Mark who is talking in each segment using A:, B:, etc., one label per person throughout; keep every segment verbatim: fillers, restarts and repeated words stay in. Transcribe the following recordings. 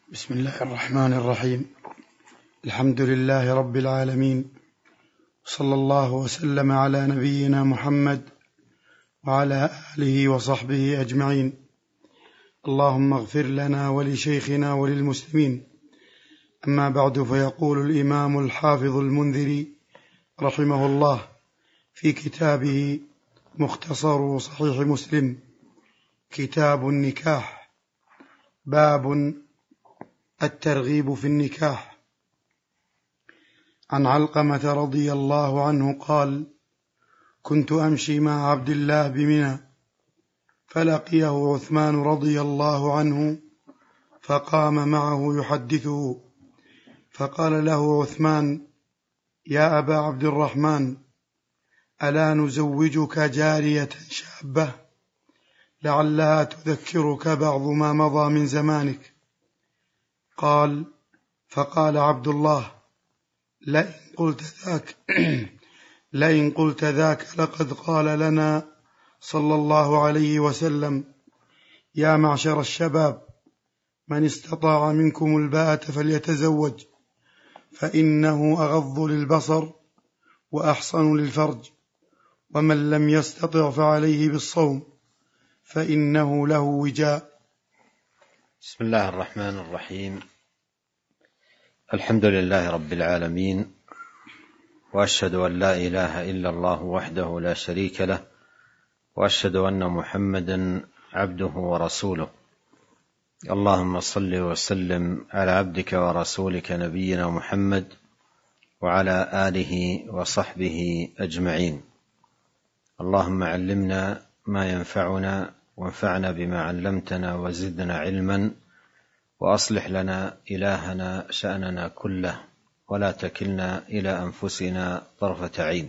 A: بسم الله الرحمن الرحيم. الحمد لله رب العالمين، صلى الله وسلم على نبينا محمد وعلى آله وصحبه أجمعين. اللهم اغفر لنا ولشيخنا وللمسلمين. أما بعد، فيقول الإمام الحافظ المنذري رحمه الله في كتابه مختصر صحيح مسلم كتاب النكاح، باب الترغيب في النكاح. عن علقمة رضي الله عنه قال: كنت أمشي مع عبد الله بمنى، فلقيه عثمان رضي الله عنه فقام معه يحدثه، فقال له عثمان: يا أبا عبد الرحمن، ألا نزوجك جارية شابة لعلها تذكرك بعض ما مضى من زمانك؟ قال: فقال عبد الله: لئن قلت ذاك لئن قلت ذاك لقد قال لنا صلى الله عليه وسلم: يا معشر الشباب، من استطاع منكم الباءة فليتزوج، فإنه أغض للبصر وأحصن للفرج، ومن لم يستطع فعليه بالصوم فإنه له وجاء.
B: بسم الله الرحمن الرحيم. الحمد لله رب العالمين، وأشهد أن لا إله إلا الله وحده لا شريك له، وأشهد أن محمدا عبده ورسوله. اللهم صل وسلم على عبدك ورسولك نبينا محمد وعلى آله وصحبه أجمعين. اللهم علمنا ما ينفعنا، وانفعنا بما علمتنا، وزدنا علما، وأصلح لنا إلهنا شأننا كله، ولا تكلنا إلى أنفسنا طرفة عين.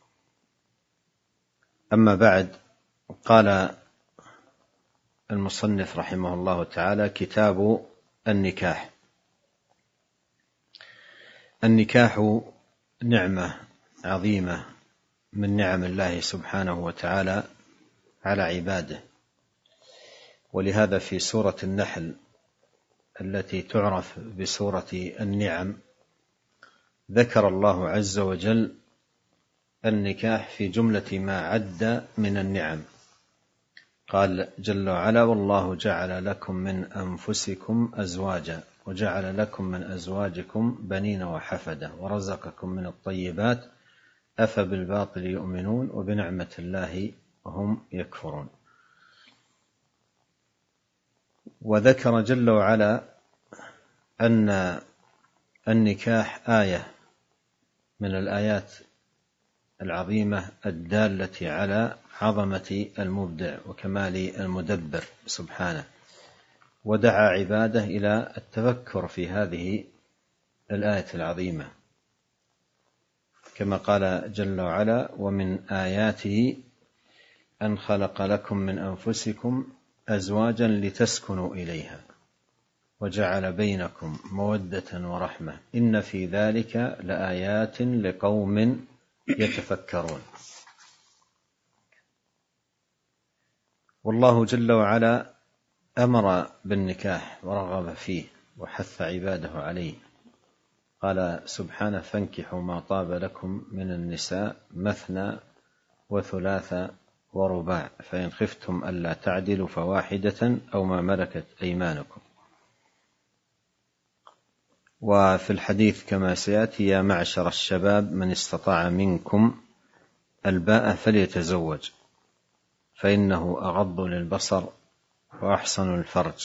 B: أما بعد، قال المصنف رحمه الله تعالى: كتاب النكاح. النكاح نعمة عظيمة من نعم الله سبحانه وتعالى على عباده، ولهذا في سورة النحل التي تعرف بسورة النعم ذكر الله عز وجل النكاح في جملة ما عد من النعم. قال جل وعلا: والله جعل لكم من أنفسكم أزواجا وجعل لكم من أزواجكم بنين وحفدة ورزقكم من الطيبات أفبالباطل يؤمنون وبنعمة الله هم يكفرون. وذكر جل وعلا أن النكاح آية من الآيات العظيمة الدالة على عظمة المبدع وكمال المدبر سبحانه، ودعا عباده إلى التفكر في هذه الآية العظيمة، كما قال جل وعلا: ومن آياته أن خلق لكم من أنفسكم أزواجا لتسكنوا إليها وجعل بينكم مودة ورحمة إن في ذلك لآيات لقوم يتفكرون. والله جل وعلا أمر بالنكاح ورغب فيه وحث عباده عليه. قال سبحانه: فانكحوا ما طاب لكم من النساء مثنى وثلاث ورباع فإن خفتم ألا تعدلوا فواحدة أو ما ملكت أيمانكم. وفي الحديث كما سيأتي: يا معشر الشباب، من استطاع منكم الباءة فليتزوج، فإنه أغض للبصر وأحصن الفرج.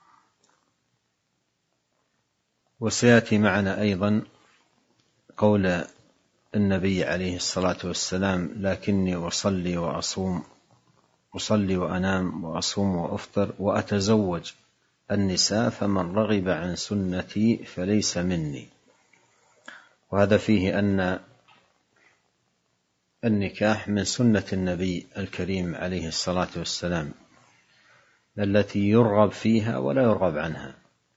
B: وسيأتي معنا أيضا قول النبي عليه الصلاة والسلام: لكني أصلي وأصوم أصلي وأنام وأصوم وأفطر وأتزوج النساء فمن رغب عن سنتي فليس مني. وهذا فيه أن النكاح من سنة النبي الكريم عليه الصلاة والسلام التي يرغب فيها ولا يرغب عنها،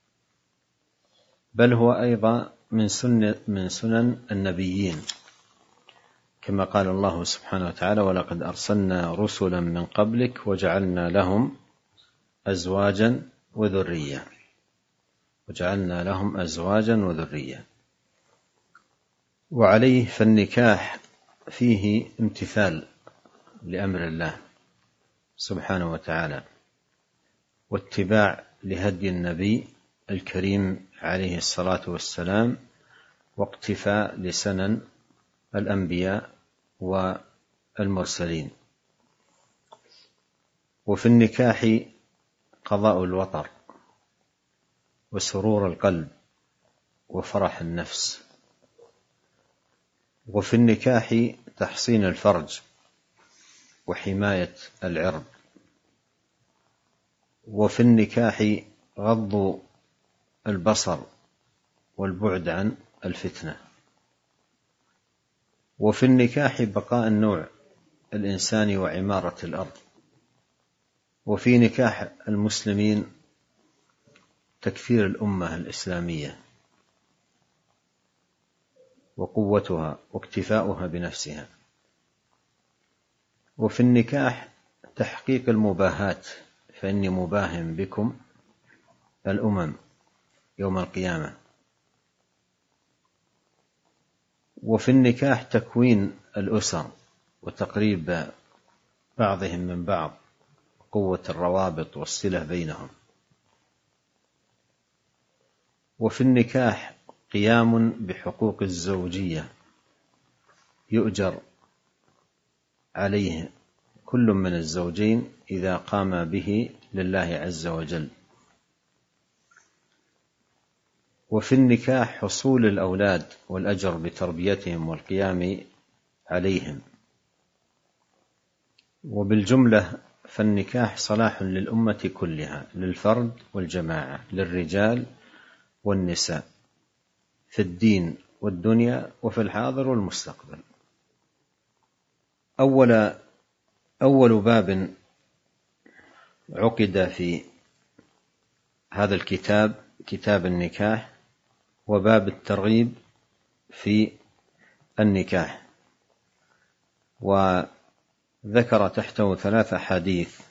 B: بل هو أيضا من سنة من سنن النبيين، كما قال الله سبحانه وتعالى: ولقد أرسلنا رسلا من قبلك وجعلنا لهم أزواجا وذرية. وجعلنا لهم أزواجا وذرية. وعليه فالنكاح فيه امتثال لأمر الله سبحانه وتعالى، واتباع لهدي النبي الكريم عليه الصلاة والسلام، واقتفاء لسنن الأنبياء والمرسلين. وفي النكاح قضاء الوطر وسرور القلب وفرح النفس. وفي النكاح تحصين الفرج وحماية العرض. وفي النكاح غض البصر والبعد عن الفتنة. وفي النكاح بقاء النوع الإنساني وعمارة الأرض. وفي نكاح المسلمين تكثير الأمة الإسلامية وقوتها واكتفاؤها بنفسها. وفي النكاح تحقيق المباهات، فإني مباهم بكم الأمم يوم القيامة. وفي النكاح تكوين الأسر وتقريب بعضهم من بعض، قوة الروابط والصلة بينهم. وفي النكاح قيام بحقوق الزوجية يؤجر عليه كل من الزوجين إذا قام به لله عز وجل. وفي النكاح حصول الأولاد والأجر بتربيتهم والقيام عليهم. وبالجملة فالنكاح صلاح للأمة كلها، للفرد والجماعة، للرجال والنساء، في الدين والدنيا وفي الحاضر والمستقبل. أول أول باب عقد في هذا الكتاب كتاب النكاح، وباب الترغيب في النكاح، وذكر تحته ثلاث أحاديث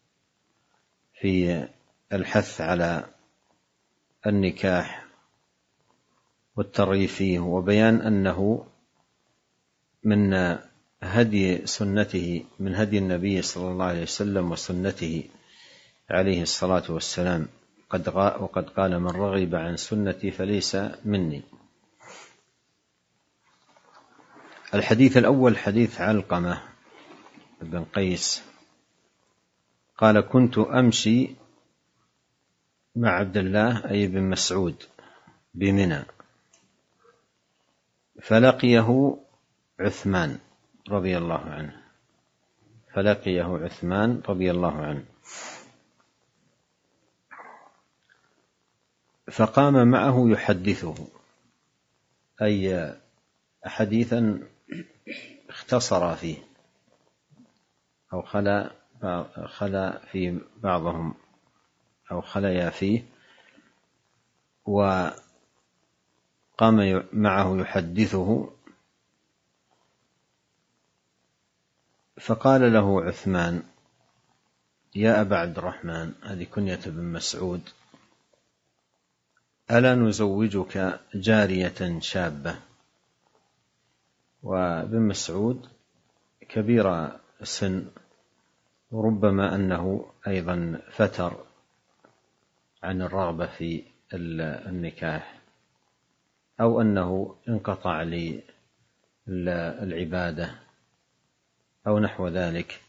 B: في الحث على النكاح والترغيب فيه، وبيان أنه من هدي سنته من هدي النبي صلى الله عليه وسلم وسنته عليه الصلاة والسلام، قد وقد قال: من رغب عن سنتي فليس مني. الحديث الأول حديث علقمة بن قيس قال: كنت أمشي مع عبد الله أي بن مسعود بمنى، فلقيه عثمان رضي الله عنه فلقيه عثمان رضي الله عنه فقام معه يحدثه، أي حديثا اختصر فيه أو خلا خلا في بعضهم أو خليا فيه، وقام معه يحدثه. فقال له عثمان: يا أبا عبد الرحمن، هذه كنية بن مسعود، ألا نزوجك جارية شابة؟ وابن مسعود كبير السن، وربما أنه أيضا فتر عن الرغبة في النكاح، أو أنه انقطع للعبادة أو نحو ذلك،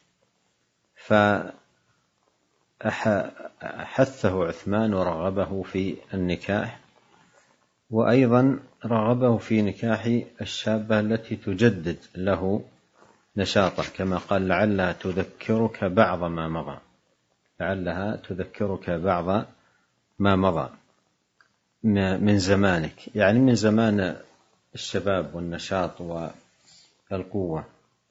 B: فحثه عثمان ورغبه في النكاح، وأيضا رغبه في نكاح الشابة التي تجدد له نشاطه، كما قال: لعلها تذكرك بعض ما مضى لعلها تذكرك بعض ما مضى من زمانك، يعني من زمان الشباب والنشاط والقوة.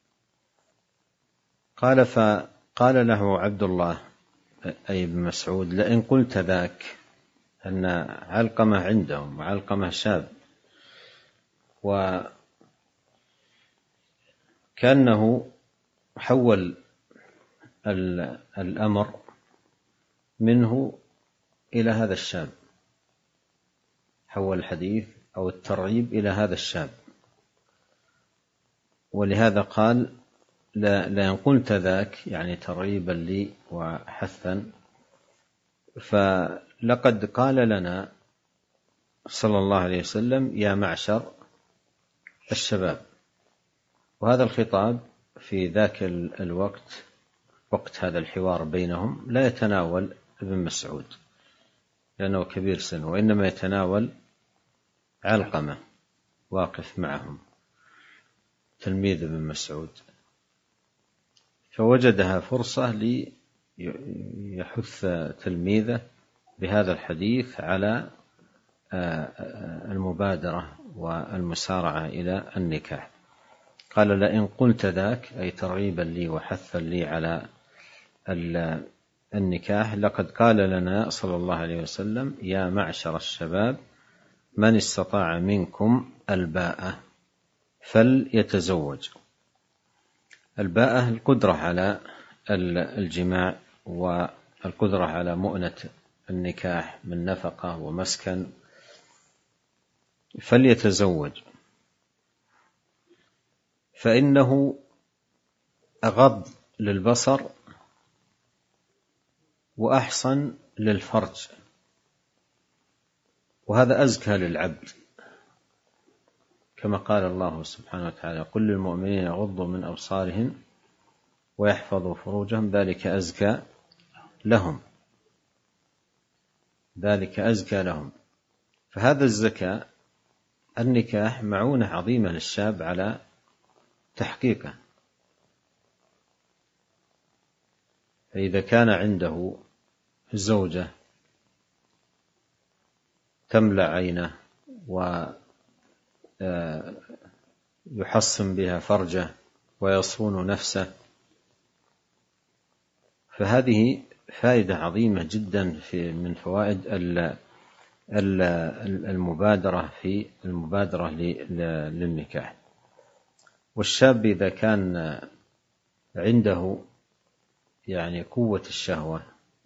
B: قال فقال له عبد الله أي بن مسعود: لئن قلت ذاك، أن علقمة عندهم وعلقمة شاب، وكأنه حول الأمر منه إلى هذا الشاب، حول الحديث أو الترغيب إلى هذا الشاب، ولهذا قال لئن قلت ذاك، يعني ترغيبا لي وحثا، فلقد قال لنا صلى الله عليه وسلم يا معشر الشباب. وهذا الخطاب في ذاك الوقت، وقت هذا الحوار بينهم، لا يتناول ابن مسعود لأنه كبير سن، وإنما يتناول علقمة واقف معهم تلميذ ابن مسعود، فوجدها فرصة ليحث تلميذه بهذا الحديث على المبادرة والمسارعة إلى النكاح. قال لئن قلت ذاك، أي ترغيبا لي وحثا لي على النكاح، لقد قال لنا صلى الله عليه وسلم يا معشر الشباب من استطاع منكم الباءة فليتزوج. الباءة القدرة على الجماع والقدرة على مؤنة النكاح من نفقة ومسكن، فليتزوج فإنه أغض للبصر وأحصن للفرج، وهذا أزكى للعبد، كما قال الله سبحانه وتعالى قل للمؤمنين يغضوا من أبصارهم ويحفظوا فروجهم ذلك أزكى لهم، ذلك أزكى لهم. فهذا الزكاة النكاح معونة عظيمة للشاب على تحقيقه. فإذا كان عنده زوجة تملأ عينه ويحصن بها فرجه ويصون نفسه، فهذه فائدة عظيمة جدا في من فوائد المبادرة في المبادرة للنكاح. والشاب إذا كان عنده يعني قوة الشهوة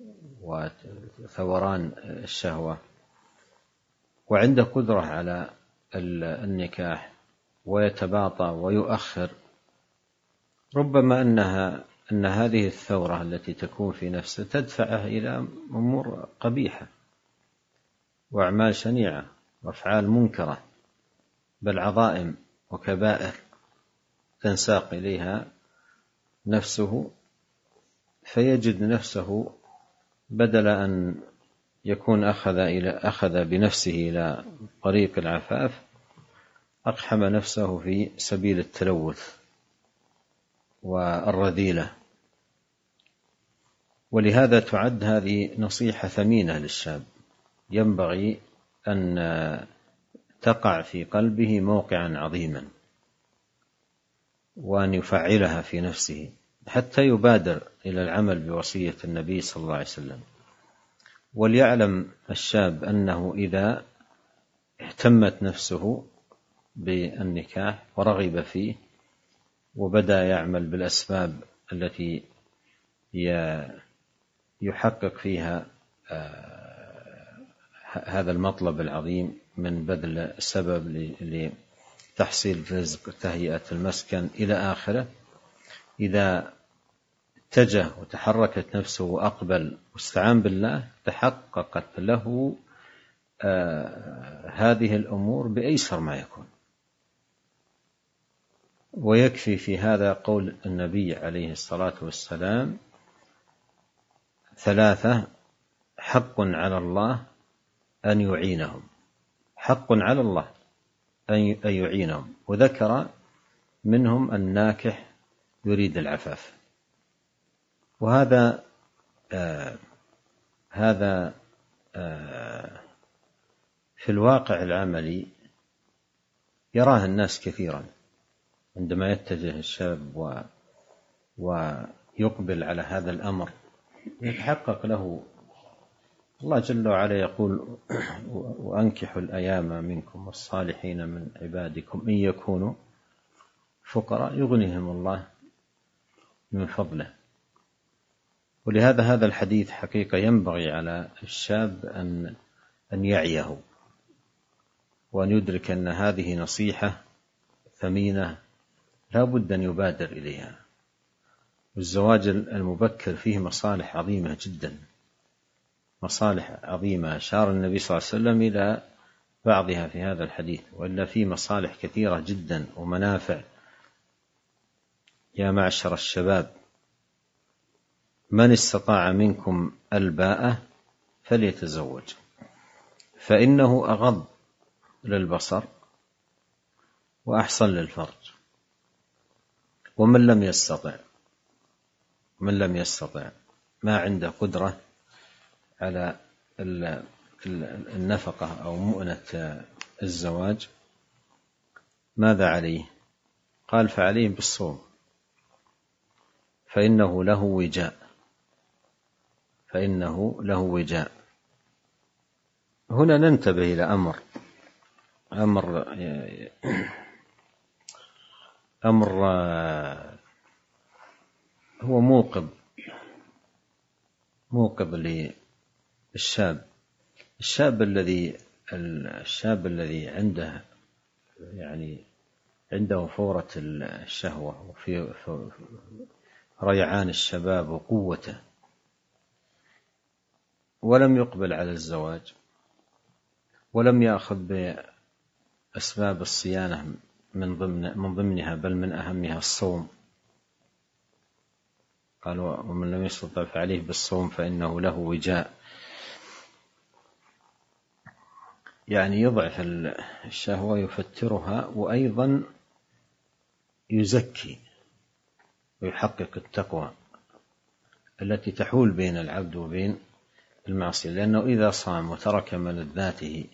B: وثوران الشهوة وعنده قدرة على النكاح ويتباطأ ويؤخر، ربما أنها أن هذه الثورة التي تكون في نفسه تدفعه إلى أمور قبيحة وأعمال شنيعة وأفعال منكرة، بل عظائم وكبائر تنساق إليها نفسه، فيجد نفسه بدل أن يكون أخذ إلى أخذ بنفسه إلى طريق العفاف، أقحم نفسه في سبيل التلوث والرذيلة. ولهذا تعد هذه نصيحة ثمينة للشاب، ينبغي أن تقع في قلبه موقعا عظيما وأن يفعلها في نفسه حتى يبادر إلى العمل بوصية النبي صلى الله عليه وسلم. وليعلم الشاب أنه إذا اهتمت نفسه بالنكاح ورغب فيه وبدأ يعمل بالأسباب التي يحقق فيها هذا المطلب العظيم من بذل سبب لتحصيل رزق، تهيئة المسكن إلى آخره، إذا اتجه وتحركت نفسه وأقبل واستعان بالله تحققت له آه هذه الأمور بأيسر ما يكون. ويكفي في هذا قول النبي عليه الصلاة والسلام ثلاثة حق على الله أن يعينهم، حق على الله أن يعينهم، وذكر منهم الناكح يريد العفاف. وهذا آه هذا آه في الواقع العملي يراه الناس كثيرا، عندما يتجه الشاب و ويقبل على هذا الأمر يتحقق له. الله جل وعلا يقول وأنكحوا الأيام منكم والصالحين من عبادكم إن يكونوا فقراء يغنيهم الله من فضله. ولهذا هذا الحديث حقيقة ينبغي على الشاب أن أن يعيه وأن يدرك أن هذه نصيحة ثمينة لا بد أن يبادر إليها. والزواج المبكر فيه مصالح عظيمة جدا، مصالح عظيمة أشار النبي صلى الله عليه وسلم إلى بعضها في هذا الحديث، وإلا فيه مصالح كثيرة جدا ومنافع. يا معشر الشباب من استطاع منكم الباءة فليتزوج فإنه أغض للبصر وأحصن للفرج. ومن لم يستطع من لم يستطع ما عنده قدرة على النفقة أو مؤنة الزواج ماذا عليه؟ قال فعليه بالصوم فإنه له وجاء فإنه له وجاء. هنا ننتبه إلى أمر أمر أمر هو موقظ موقظ للشاب الشاب الذي الشاب الذي عنده يعني عنده فورة الشهوة وفي ريعان الشباب وقوته، ولم يقبل على الزواج ولم يأخذ بأسباب الصيانة من ضمن من ضمنها بل من أهمها الصوم. قال ومن لم يستطع فعليه بالصوم فإنه له وجاء، يعني يضعف الشهوة يفترها وأيضا يزكي ويحقق التقوى التي تحول بين العبد وبين المعصية. لأنه إذا صام وترك ملذاته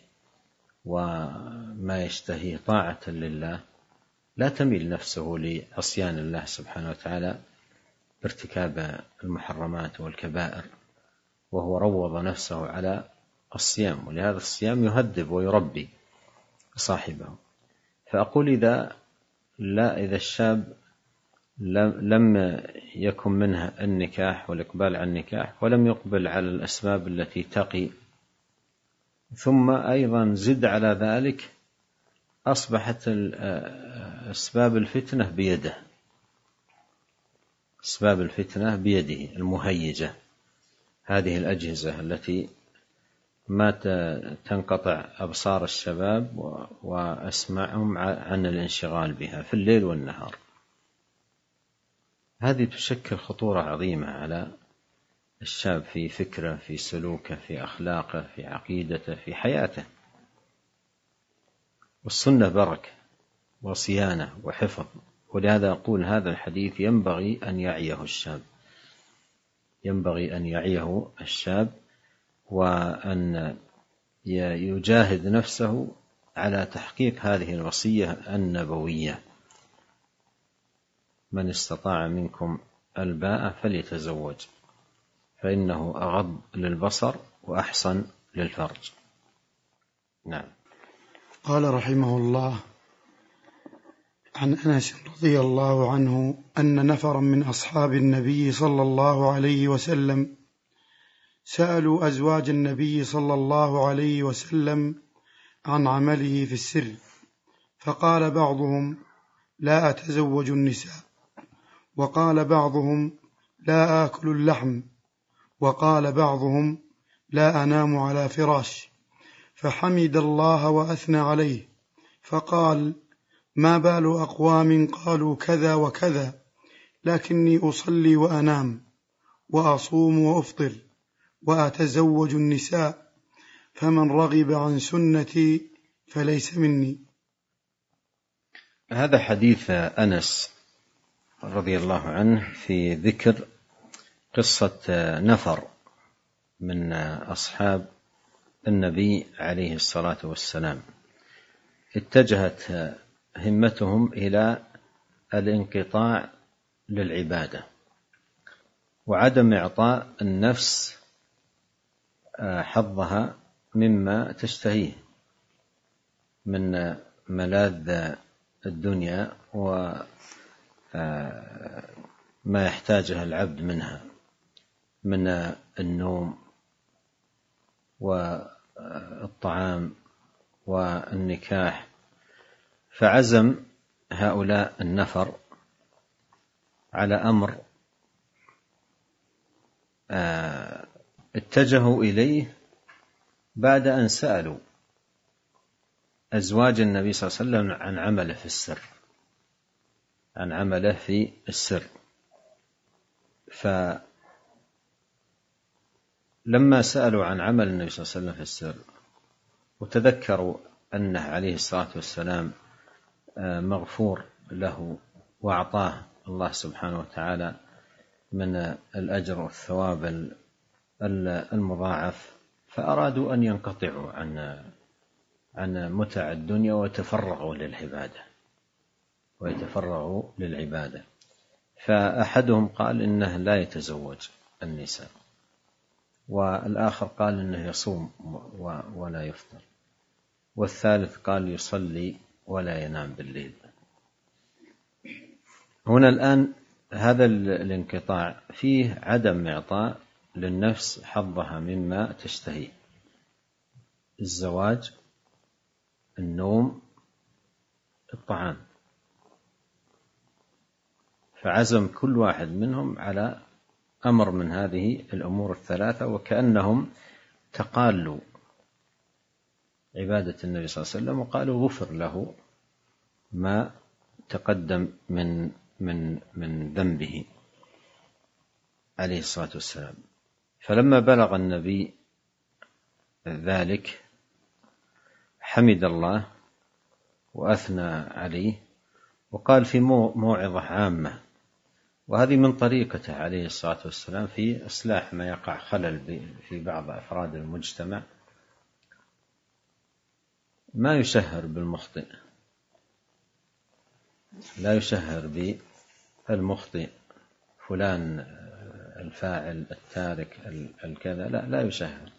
B: وما يشتهيه طاعة لله لا تميل نفسه لعصيان الله سبحانه وتعالى بارتكاب المحرمات والكبائر، وهو روض نفسه على الصيام، ولهذا الصيام يهذب ويربي صاحبه. فأقول إذا لا إذا الشاب لم يكن منه النكاح والإقبال على النكاح ولم يقبل على الأسباب التي تقي، ثم أيضا زد على ذلك أصبحت أسباب الفتنة بيده أسباب الفتنة بيده المهيجة، هذه الأجهزة التي ما تنقطع أبصار الشباب وأسمعهم عن الانشغال بها في الليل والنهار. هذه تشكل خطورة عظيمة على الشاب في فكره في سلوكه في أخلاقه في عقيدته في حياته. والسنة بركة وصيانة وحفظ، ولهذا أقول هذا الحديث ينبغي أن يعيه الشاب ينبغي أن يعيه الشاب وأن يجاهد نفسه على تحقيق هذه الوصية النبوية: من استطاع منكم الباءة فليتزوج فإنه أغض للبصر وأحصن للفرج. نعم.
A: قال رحمه الله: عن أنس رضي الله عنه أن نفرا من أصحاب النبي صلى الله عليه وسلم سألوا أزواج النبي صلى الله عليه وسلم عن عمله في السر، فقال بعضهم: لا أتزوج النساء، وقال بعضهم: لا آكل اللحم، وقال بعضهم: لا أنام على فراش. فحمد الله وأثنى عليه، فقال: ما بال أقوام قالوا كذا وكذا، لكني أصلي وأنام وأصوم وأفطر وأتزوج النساء، فمن رغب عن سنتي فليس مني.
B: هذا حديث أنس رضي الله عنه في ذكر قصة نفر من أصحاب النبي عليه الصلاة والسلام اتجهت همتهم إلى الانقطاع للعبادة وعدم إعطاء النفس حظها مما تشتهيه من ملاذ الدنيا وما يحتاجها العبد منها من النوم والطعام والنكاح. فعزم هؤلاء النفر على أمر اتجهوا إليه بعد أن سألوا أزواج النبي صلى الله عليه وسلم عن عمله في السر عن عمله في السر فلما سألوا عن عمل النبي صلى الله عليه وسلم في السر وتذكروا أنه عليه الصلاة والسلام مغفور له وأعطاه الله سبحانه وتعالى من الأجر والثواب المضاعف، فأرادوا أن ينقطعوا عن عن متع الدنيا ويتفرغوا للعبادة ويتفرغوا للعبادة. فأحدهم قال إنه لا يتزوج النساء، والآخر قال إنه يصوم ولا يفطر، والثالث قال يصلي ولا ينام بالليل. هنا الآن هذا الانقطاع فيه عدم إعطاء للنفس حظها مما تشتهي: الزواج، النوم، الطعام. فعزم كل واحد منهم على أمر من هذه الأمور الثلاثة، وكأنهم تقالوا عبادة النبي صلى الله عليه وسلم وقالوا غفر له ما تقدم من من من ذنبه عليه الصلاة والسلام. فلما بلغ النبي ذلك حمد الله وأثنى عليه وقال في موعظة عامة، وهذه من طريقته عليه الصلاة والسلام في إصلاح ما يقع خلل في بعض أفراد المجتمع: ما يشهر بالمخطئ، لا يشهر بالمخطئ فلان الفاعل التارك الكذا، لا لا يشهر.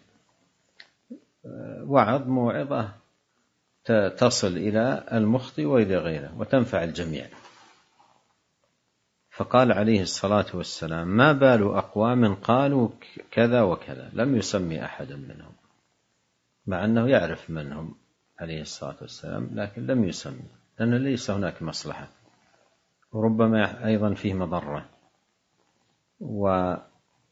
B: وعظ موعظة تصل إلى المخطئ وإلى غيره وتنفع الجميع. فقال عليه الصلاة والسلام: ما بال أقوام قالوا كذا وكذا، لم يسمي أحدا منهم، مع أنه يعرف من هم عليه الصلاة والسلام، لكن لم يسمي، لأن ليس هناك مصلحة، وربما أيضا فيه مضرة. وفرق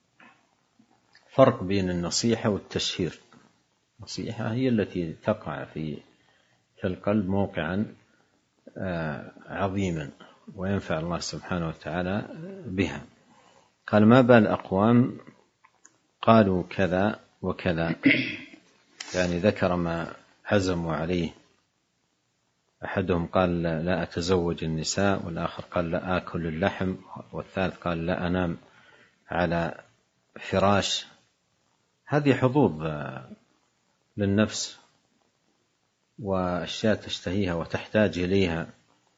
B: بين النصيحة والتشهير: النصيحة هي التي تقع في القلب موقعا عظيما وينفع الله سبحانه وتعالى بها. قال: ما بال أقوام قالوا كذا وكذا، يعني ذكر ما عزموا عليه. أحدهم قال لا أتزوج النساء، والآخر قال لا آكل اللحم، والثالث قال لا أنام على فراش. هذه حظوظ للنفس وأشياء تشتهيها وتحتاج إليها،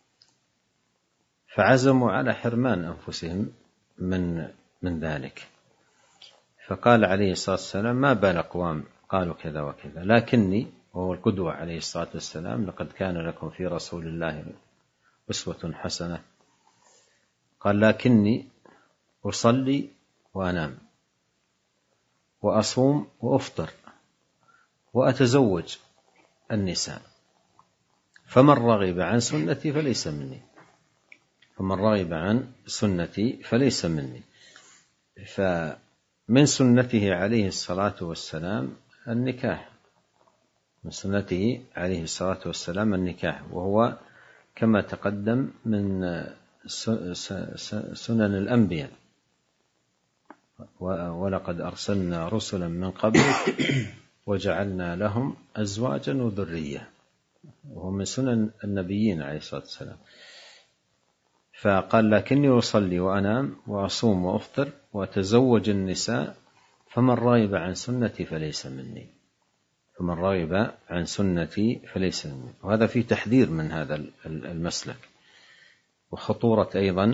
B: فعزموا على حرمان أنفسهم من من ذلك. فقال عليه الصلاة والسلام: ما بال أقوام قالوا كذا وكذا، لكني، وهو القدوة عليه الصلاة والسلام: لقد كان لكم في رسول الله أسوة حسنة. قال: لكني أصلي وأنام وأصوم وأفطر وأتزوج النساء، فمن رغب عن سنتي فليس مني فمن رغب عن سنتي فليس مني. فمن سنته عليه الصلاة والسلام النكاح، من سنته عليه الصلاة والسلام النكاح، وهو كما تقدم من سنن الأنبياء: ولقد أرسلنا رسلا من قبلك وجعلنا لهم أزواجا وذرية، وهو من سنن النبيين عليه الصلاة والسلام. فقال: لكني أصلي وأنام وأصوم وأفطر وأتزوج النساء، فمن رغب عن سنتي فليس مني فمن رغب عن سنتي فليس مني. وهذا فيه تحذير من هذا المسلك، وخطورة أيضا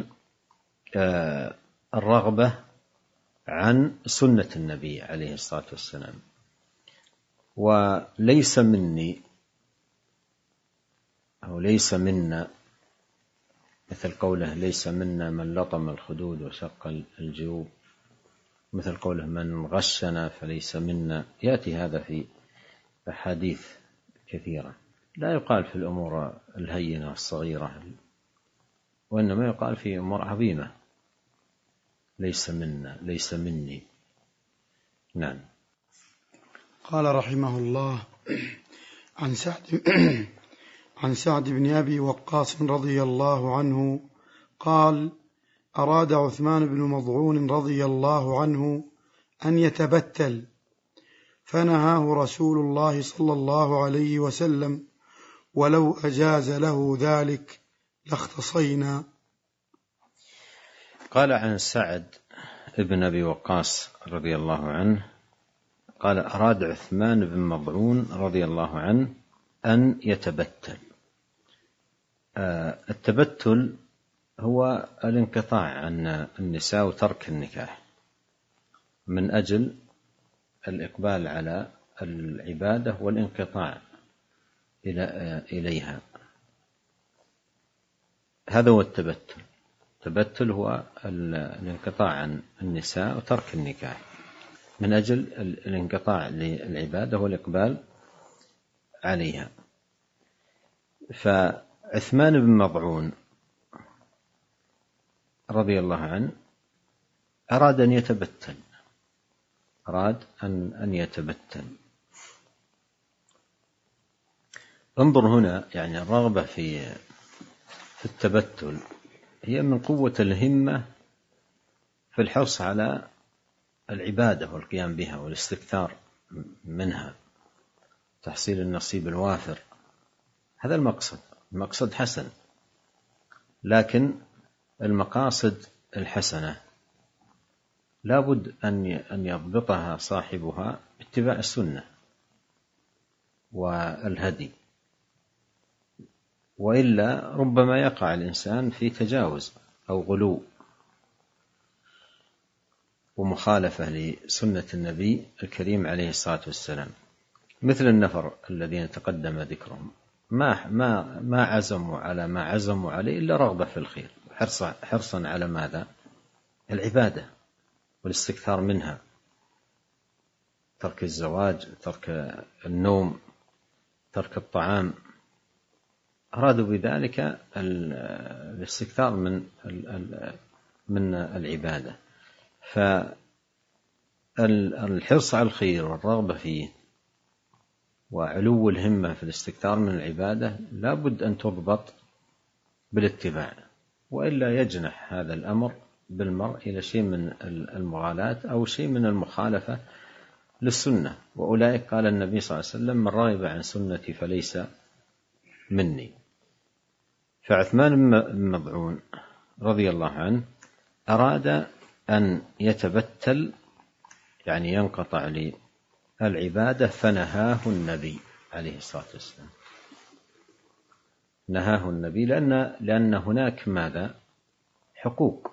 B: الرغبة عن سنة النبي عليه الصلاة والسلام. وليس مني أو ليس منا، مثل قوله: ليس منا من لطم الخدود وشق الجيوب، مثل قوله: من غشنا فليس منا. يأتي هذا في أحاديث كثيرة. لا يقال في الأمور الهينة الصغيرة، وإنما يقال في أمور عظيمة، ليس منا ليس مني. نعم.
A: قال رحمه الله: عن سعد عن سعد بن أبي وقاص رضي الله عنه قال: أراد عثمان بن مضعون رضي الله عنه أن يتبتل، فنهاه رسول الله صلى الله عليه وسلم، ولو أجاز له ذلك لاختصينا.
B: قال عن سعد بن أبي وقاص رضي الله عنه قال: أراد عثمان بن مضعون رضي الله عنه أن يتبتل. التبتل هو الانقطاع عن النساء وترك النكاح من أجل الإقبال على العبادة والانقطاع إليها. هذا هو التبتل. التبتل هو الانقطاع عن النساء وترك النكاح من أجل الانقطاع للعبادة والإقبال عليها. فعثمان بن مضعون رضي الله عنه أراد أن يتبتل أراد أن أن يتبتل. انظر هنا، يعني الرغبة في في التبتل هي من قوة الهمة في الحرص على العبادة والقيام بها والاستكثار منها، تحصيل النصيب الوافر. هذا المقصد المقصد حسن، لكن المقاصد الحسنة لا بد أن يضبطها صاحبها باتباع السنة والهدي، وإلا ربما يقع الإنسان في تجاوز أو غلو ومخالفة لسنة النبي الكريم عليه الصلاة والسلام، مثل النفر الذين تقدم ذكرهم، ما ما ما عزموا على ما عزموا عليه إلا رغبة في الخير، حرصا حرصا على ماذا؟ العبادة والاستكثار منها، ترك الزواج، ترك النوم، ترك الطعام. أرادوا بذلك الاستكثار من من العبادة. فالحرص على الخير والرغبة فيه وعلو الهمة في الاستكثار من العبادة لا بد أن تضبط بالاتباع، وإلا يجنح هذا الأمر بالمرء إلى شيء من المغالاة أو شيء من المخالفة للسنة. وأولئك قال النبي صلى الله عليه وسلم: من رغب عن سنتي فليس مني. فعثمان بن مضعون رضي الله عنه أراد أن يتبتل، يعني ينقطع للعبادة، فنهاه النبي عليه الصلاة والسلام. نهاه النبي لأن, لأن هناك ماذا؟ حقوق.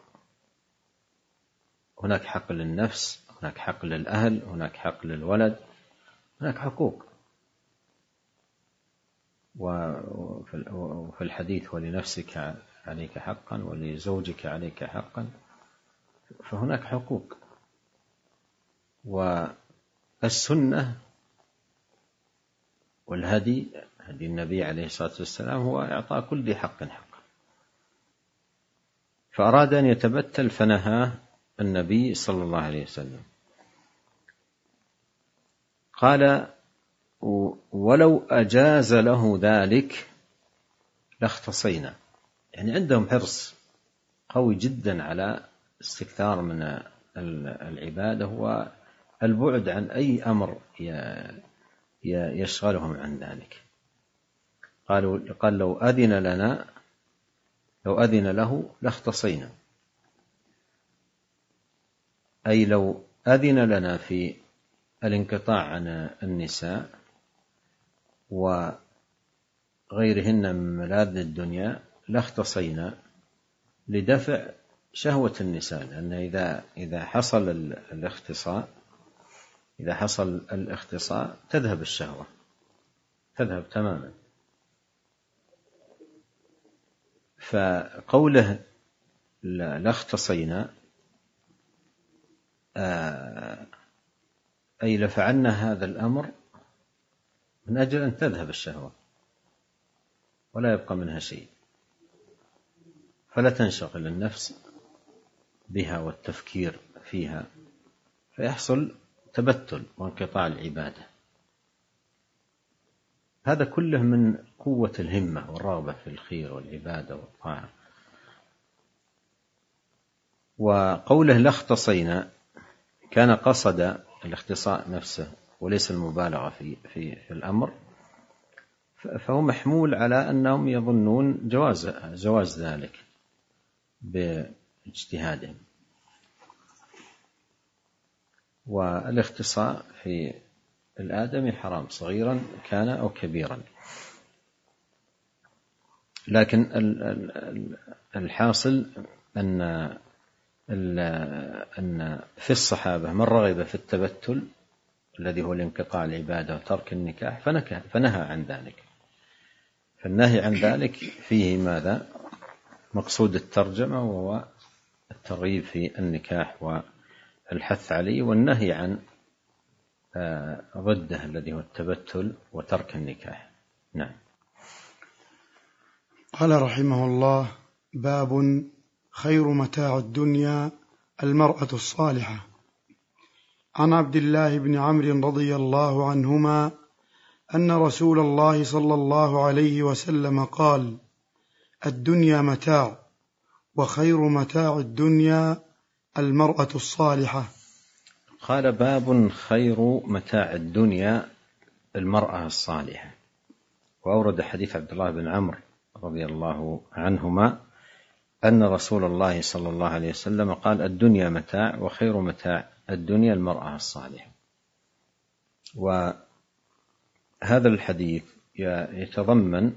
B: هناك حق للنفس، هناك حق للأهل، هناك حق للولد، هناك حقوق. وفي الحديث: ولنفسك عليك حقا ولزوجك عليك حقا. فهناك حقوق. والسنة والهدي، هدي النبي عليه الصلاة والسلام، هو إعطاء كل ذي حق حقا. فأراد أن يتبتل فنهاه النبي صلى الله عليه وسلم. قال: ولو أجاز له ذلك لاختصينا. يعني عندهم حرص قوي جدا على استكثار من العبادة والبعد عن أي أمر يشغلهم عن ذلك. قالوا قال: لو أذن لنا لو أذن له لاختصينا، أي لو أذن لنا في الانقطاع عن النساء وغيرهن من ملاذ الدنيا لاختصينا، لدفع شهوة النساء. لأن إذا إذا حصل الاختصاء إذا حصل الاختصاء تذهب الشهوة، تذهب تماما. فقوله لاختصينا أي لفعلنا هذا الأمر من أجل أن تذهب الشهوة ولا يبقى منها شيء، فلا تنشغل النفس بها والتفكير فيها، فيحصل تبتل وانقطاع العبادة. هذا كله من قوة الهمة والرغبة في الخير والعبادة والطاعة. وقوله لا اختصينا كان قصد الاختصاء نفسه وليس المبالغة في, في, في الأمر، فهو محمول على أنهم يظنون جواز, جواز ذلك باجتهادهم. والاختصاء في الآدمي حرام صغيرا كان أو كبيرا، لكن الحاصل أن أن في الصحابة من رغب في التبتل الذي هو الانقطاع العبادة وترك النكاح فنهى عن ذلك. فالنهي عن ذلك فيه ماذا؟ مقصود الترجمة وهو الترغيب في النكاح والحث عليه، والنهي عن ضده الذي هو التبتل وترك النكاح. نعم.
A: قال رحمه الله: باب خير متاع الدنيا المرأة الصالحة. عن عبد الله بن عمرو رضي الله عنهما أن رسول الله صلى الله عليه وسلم قال: الدنيا متاع، وخير متاع الدنيا المرأة الصالحة.
B: قال: باب خير متاع الدنيا المرأة الصالحة. وأورد حديث عبد الله بن عمرو رضي الله عنهما أن رسول الله صلى الله عليه وسلم قال: الدنيا متاع، وخير متاع الدنيا المرأة الصالحة. وهذا الحديث يتضمن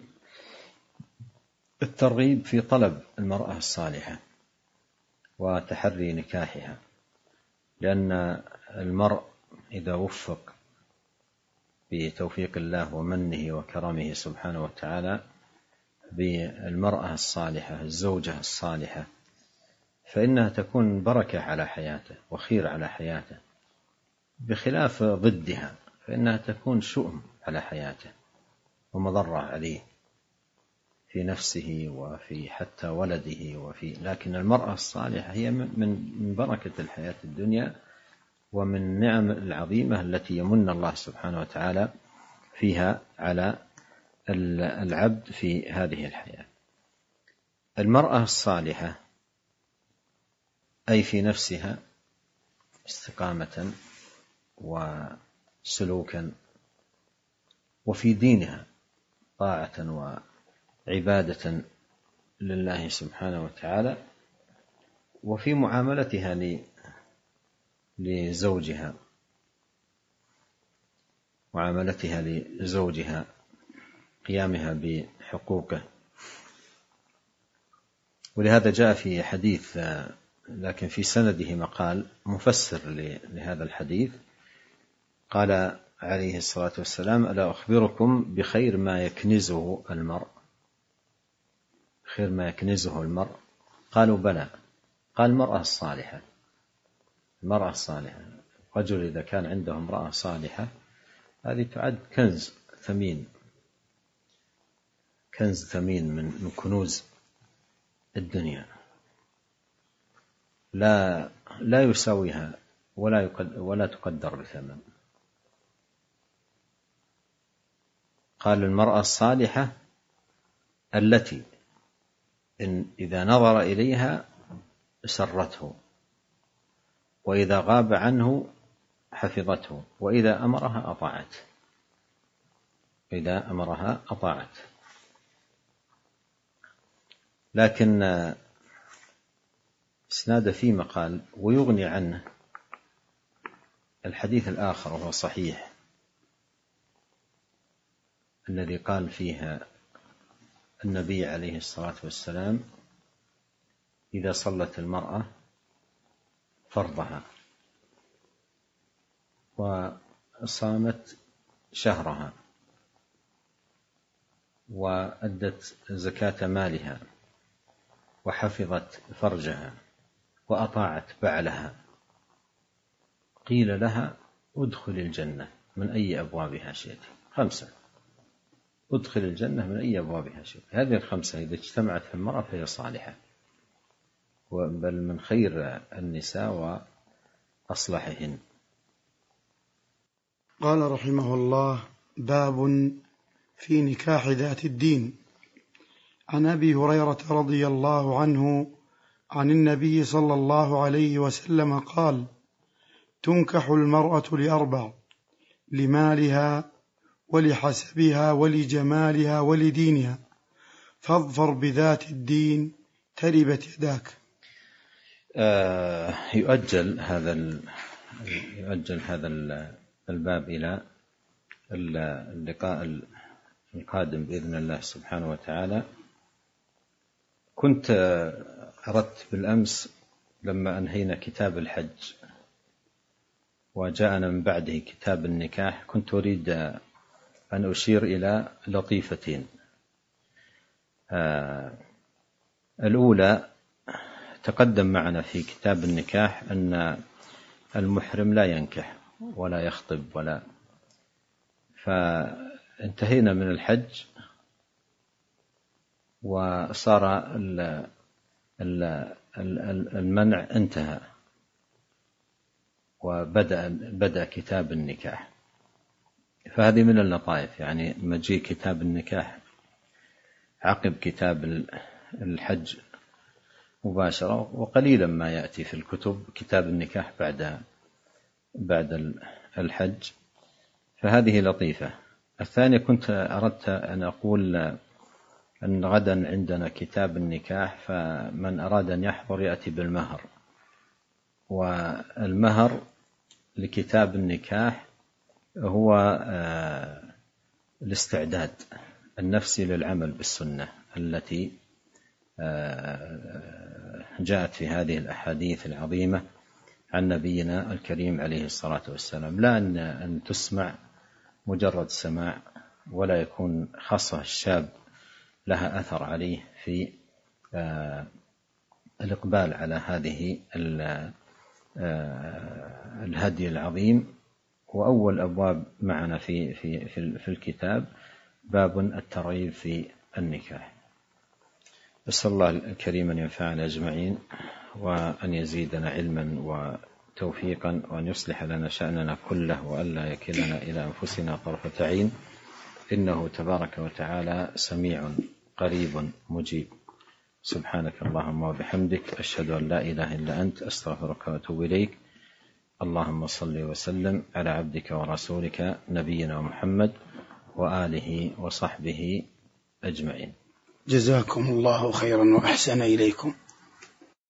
B: الترغيب في طلب المرأة الصالحة وتحري نكاحها، لأن المرء إذا وفق بتوفيق الله ومنه وكرمه سبحانه وتعالى بالمرأة الصالحة الزوجة الصالحة فإنها تكون بركة على حياته وخير على حياته، بخلاف ضدها فإنها تكون شؤم على حياته ومضرة عليه في نفسه وفي حتى ولده وفي لكن المرأة الصالحة هي من بركة الحياة الدنيا ومن النعم العظيمة التي يمن الله سبحانه وتعالى فيها على العبد في هذه الحياة. المرأة الصالحة أي في نفسها استقامة وسلوكا، وفي دينها طاعة وعبادة لله سبحانه وتعالى، وفي معاملتها لزوجها معاملتها لزوجها قيامها بحقوقه. ولهذا جاء في حديث لكن في سنده مقال مفسر لهذا الحديث، قال عليه الصلاة والسلام: ألا أخبركم بخير ما يكنزه المرء خير ما يكنزه المرء قالوا: بلى. قال: المرأة الصالحة. المرأة الصالحة، رجل إذا كان عنده امرأة صالحة هذه تعد كنز ثمين كنز ثمين من كنوز الدنيا، لا لا يساويها ولا ولا تقدر بثمن. قال: المرأة الصالحة التي إن إذا نظر إليها سرته، وإذا غاب عنه حفظته، وإذا أمرها أطاعت إذا أمرها أطاعت. لكن اسناد في مقال ويغني عنه الحديث الآخر وهو صحيح الذي قال فيها النبي عليه الصلاة والسلام: إذا صلت المرأة فرضها وصامت شهرها وأدت زكاة مالها وحفظت فرجها وأطاعت بعلها، قيل لها: ادخل الجنة من أي أبوابها شئت. خمسة ادخل الجنة من أي أبوابها شئت. هذه الخمسة إذا اجتمعت في المرأة فهي صالحة، بل من خير النساء وأصلحهن.
A: قال رحمه الله: باب في نكاح ذات الدين. عن أبي هريرة رضي الله عنه عن النبي صلى الله عليه وسلم قال: تنكح المرأة لأربع: لمالها ولحسبها ولجمالها ولدينها، فاظفر بذات الدين تربت يداك.
B: آه يؤجل هذا يؤجل هذا الباب إلى اللقاء القادم بإذن الله سبحانه وتعالى. كنت أردت بالأمس لما أنهينا كتاب الحج وجاءنا من بعده كتاب النكاح، كنت أريد أن أشير إلى لطيفتين. آه الأولى، تقدم معنا في كتاب النكاح أن المحرم لا ينكح ولا يخطب ولا، فانتهينا من الحج وصار المنع انتهى، وبدأ بدأ كتاب النكاح. فهذه من اللطائف، يعني مجيء كتاب النكاح عقب كتاب الحج مباشرة، وقليلا ما يأتي في الكتب كتاب النكاح بعد بعد الحج، فهذه لطيفة. الثانية، كنت أردت أن أقول أن غدا عندنا كتاب النكاح، فمن أراد أن يحضر يأتي بالمهر، والمهر لكتاب النكاح هو الاستعداد النفسي للعمل بالسنة التي جاءت في هذه الأحاديث العظيمة عن نبينا الكريم عليه الصلاة والسلام، لا أن تسمع مجرد سماع، ولا يكون خاصة الشاب لها أثر عليه في الإقبال على هذه الهدي العظيم. وأول أبواب معنا في في في الكتاب باب الترغيب في النكاح. أسأل الله الكريم أن ينفعنا أجمعين، وأن يزيدنا علما وتوفيقا، وأن يصلح لنا شأننا كله، وألا يكلنا إلى أنفسنا طرفة عين، إنه تبارك وتعالى سميع قريب مجيب. سبحانك اللهم وبحمدك، أشهد أن لا إله إلا أنت، أستغفرك وأتوب إليك. اللهم صل وسلم على عبدك ورسولك نبينا محمد وآله وصحبه أجمعين.
A: جزاكم الله خيرا وأحسن إليكم.